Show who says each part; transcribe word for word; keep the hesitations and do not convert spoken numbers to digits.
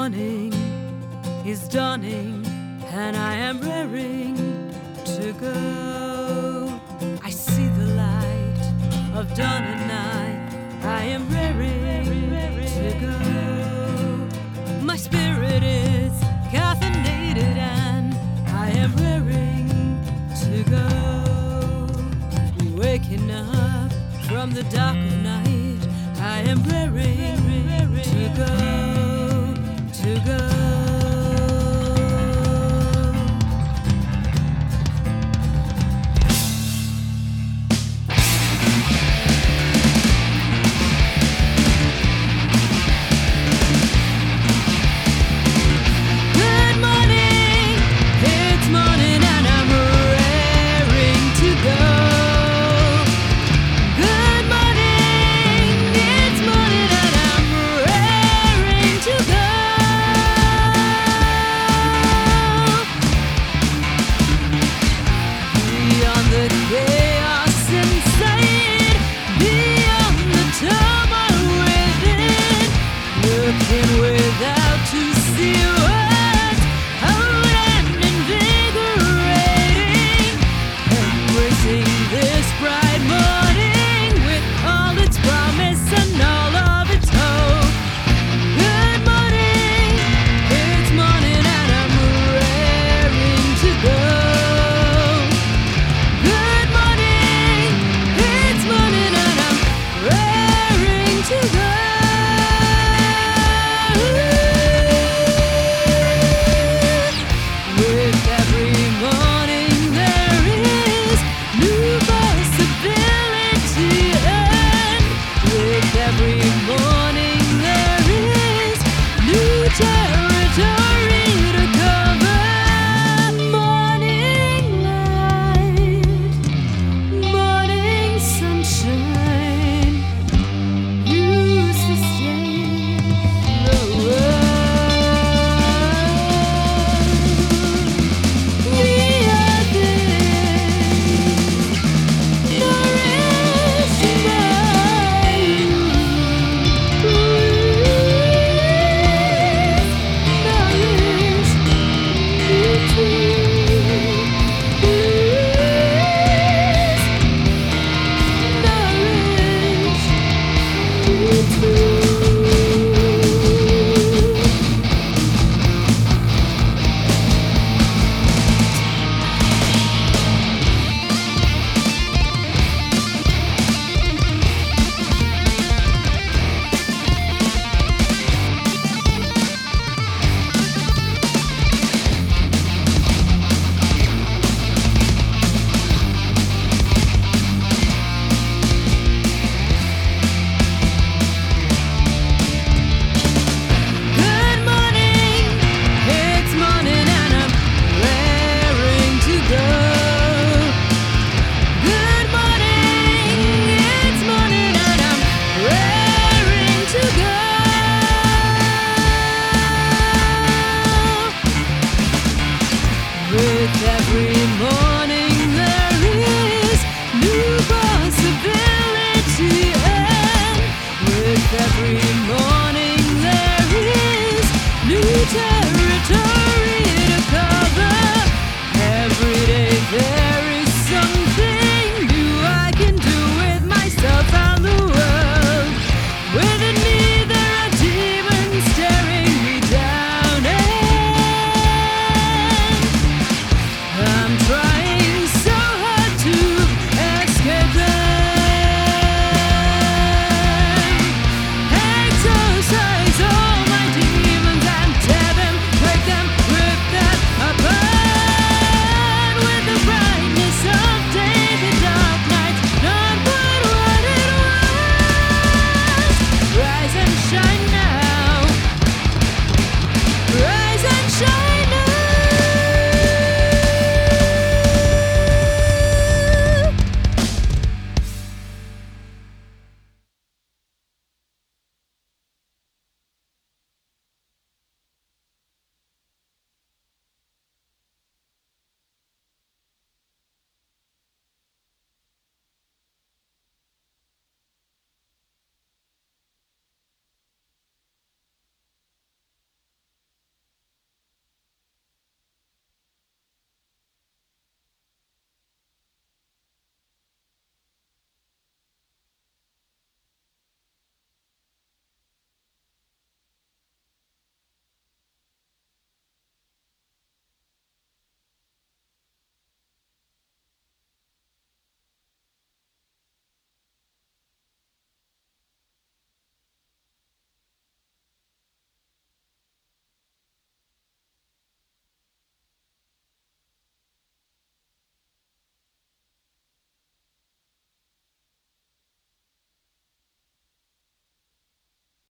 Speaker 1: morning is dawning, and I am raring to go. I see the light of dawn at night. I am raring to go. My spirit is caffeinated, and I am raring to go. Waking up from the dark of night, I am raring to go, to go. Without to see what's out and invigorating, embracing this bright morning with all its promise and all of its hope. Good morning, it's morning and I'm raring to go. Good morning, it's morning and I'm raring to go. With every morning there is new possibility, and with every morning there is new time.